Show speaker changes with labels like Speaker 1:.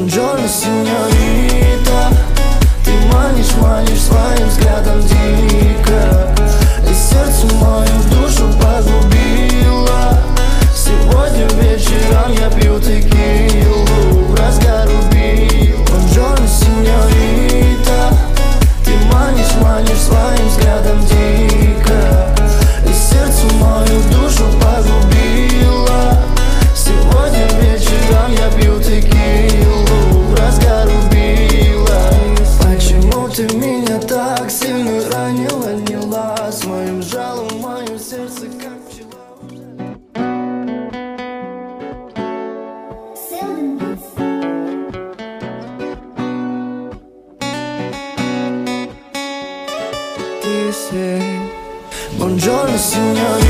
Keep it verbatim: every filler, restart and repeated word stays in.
Speaker 1: Бонджорно, синьорита. Ты манишь, манишь своим взглядом дико, и сердце мою душу погубило. Сегодня вечером я пью текилу, в разгар убил. Бонджорно, синьорита. Ты манишь, манишь своим взглядом дико, и сердце мою душу погубило. Сегодня вечером я пью текилу, в разгар убила. Почему ты меня так сильно ранила, нела своим жалом мое сердце, как пчела. Бонджорно, синьорита.